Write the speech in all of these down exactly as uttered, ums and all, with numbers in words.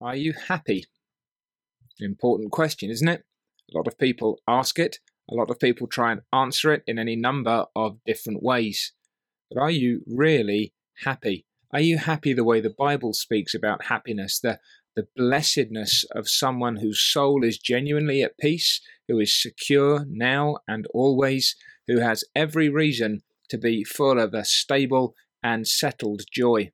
Are you happy? An important question, isn't it? A lot of people ask it. A lot of people try and answer it in any number of different ways. But are you really happy? Are you happy the way the Bible speaks about happiness, the, the blessedness of someone whose soul is genuinely at peace, who is secure now and always, who has every reason to be full of a stable and settled joy?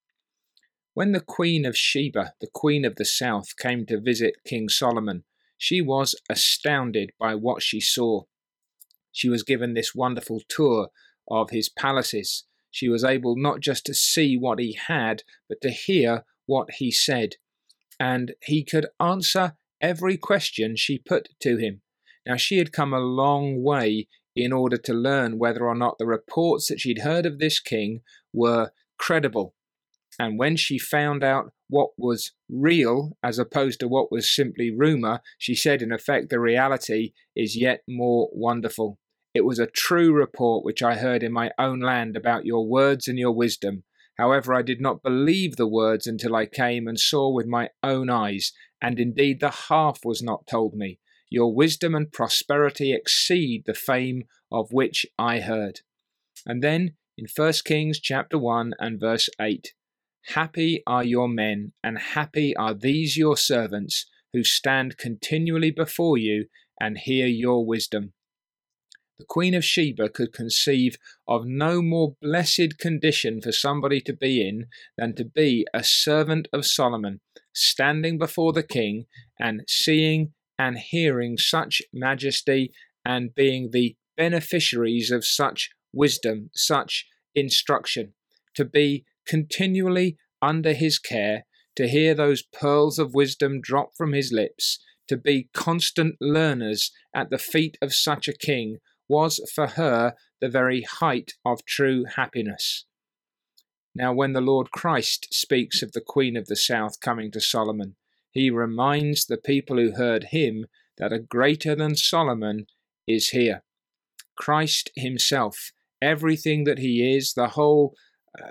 When the Queen of Sheba, the Queen of the South, came to visit King Solomon, she was astounded by what she saw. She was given this wonderful tour of his palaces. She was able not just to see what he had, but to hear what he said. And he could answer every question she put to him. Now, she had come a long way in order to learn whether or not the reports that she'd heard of this king were credible. And when she found out what was real as opposed to what was simply rumor, she said, in effect, the reality is yet more wonderful. It was a true report which I heard in my own land about your words and your wisdom. However, I did not believe the words until I came and saw with my own eyes, and indeed the half was not told me. Your wisdom and prosperity exceed the fame of which I heard. And then in First Kings chapter one and verse eight, happy are your men, and happy are these your servants, who stand continually before you and hear your wisdom. The Queen of Sheba could conceive of no more blessed condition for somebody to be in than to be a servant of Solomon, standing before the king and seeing and hearing such majesty and being the beneficiaries of such wisdom, such instruction, to be continually under his care, to hear those pearls of wisdom drop from his lips, to be constant learners at the feet of such a king, was for her the very height of true happiness. Now, when the Lord Christ speaks of the Queen of the South coming to Solomon, he reminds the people who heard him that a greater than Solomon is here. Christ himself, everything that he is, the whole uh,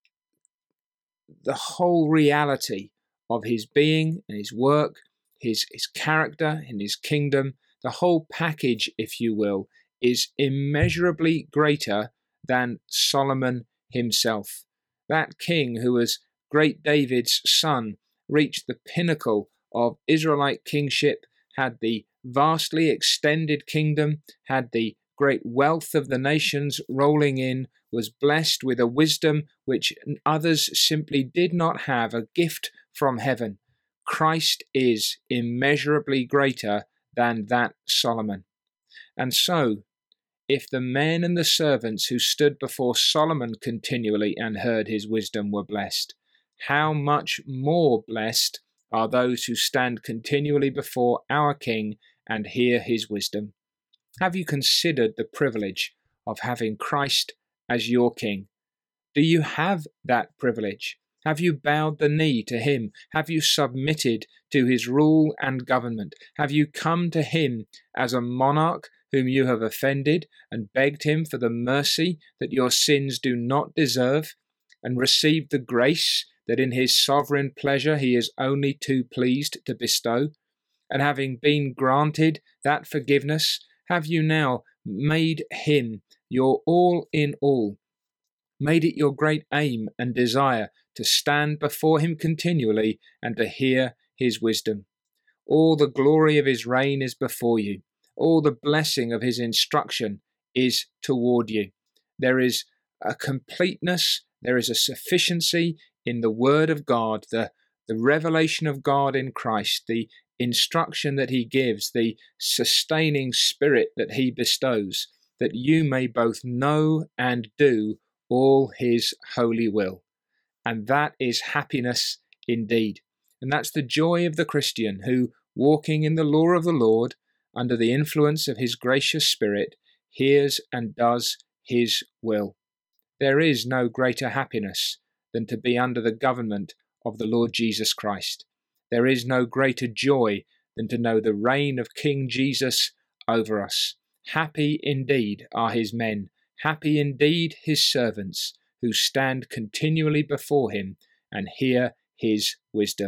the whole reality of his being and his work, his, his character and his kingdom, the whole package, if you will, is immeasurably greater than Solomon himself. That king who was great David's son reached the pinnacle of Israelite kingship, had the vastly extended kingdom, had the great wealth of the nations rolling in, was blessed with a wisdom which others simply did not have, a gift from heaven. Christ is immeasurably greater than that Solomon. And so, if the men and the servants who stood before Solomon continually and heard his wisdom were blessed, how much more blessed are those who stand continually before our King and hear his wisdom? Have you considered the privilege of having Christ as your King? Do you have that privilege? Have you bowed the knee to him? Have you submitted to his rule and government? Have you come to him as a monarch whom you have offended and begged him for the mercy that your sins do not deserve, and received the grace that in his sovereign pleasure he is only too pleased to bestow? And having been granted that forgiveness, have you now made him your all in all, made it your great aim and desire to stand before him continually and to hear his wisdom? All the glory of his reign is before you. All the blessing of his instruction is toward you. There is a completeness, there is a sufficiency in the word of God, the, the revelation of God in Christ, the instruction that he gives, the sustaining spirit that he bestows, that you may both know and do all his holy will. And that is happiness indeed. And that's the joy of the Christian who, walking in the law of the Lord, under the influence of his gracious Spirit, hears and does his will. There is no greater happiness than to be under the government of the Lord Jesus Christ. There is no greater joy than to know the reign of King Jesus over us. Happy indeed are his men, happy indeed his servants, who stand continually before him and hear his wisdom.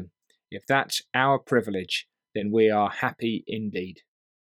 If that's our privilege, then we are happy indeed.